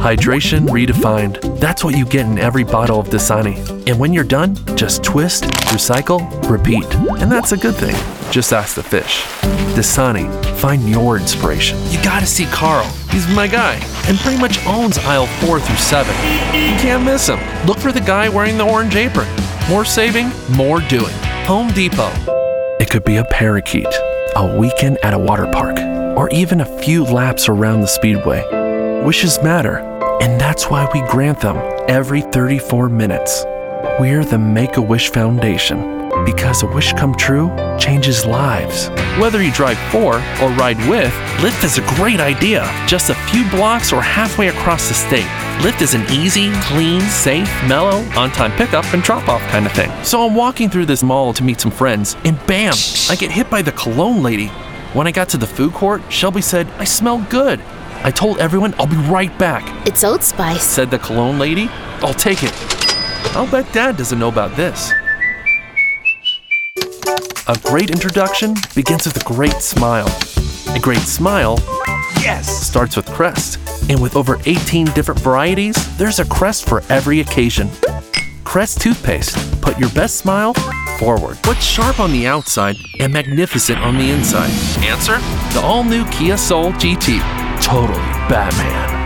Hydration redefined. That's what you get in every bottle of Dasani. And when you're done, just twist, recycle, repeat. And that's a good thing. Just ask the fish. Dasani, find your inspiration. You gotta see Carl. He's my guy and pretty much owns aisle 4 through 7. You can't miss him. Look for the guy wearing the orange apron. More saving, more doing. Home Depot. It could be a parakeet, a weekend at a water park, or even a few laps around the speedway. Wishes matter, and that's why we grant them every 34 minutes. We're the Make-A-Wish Foundation, because a wish come true changes lives. Whether you drive for or ride with, Lyft is a great idea. Just a few blocks or halfway across the state. Lyft is an easy, clean, safe, mellow, on-time pickup and drop-off kind of thing. So I'm walking through this mall to meet some friends, and bam, I get hit by the cologne lady. When I got to the food court, Shelby said, "I smell good." I told everyone I'll be right back. "It's Old Spice," said the cologne lady. "I'll take it." I'll bet Dad doesn't know about this. A great introduction begins with a great smile. A great smile, starts with Crest. And with over 18 different varieties, there's a Crest for every occasion. Crest toothpaste. Put your best smile forward. What's sharp on the outside and magnificent on the inside? Answer: the all-new Kia Soul GT. Totally Batman.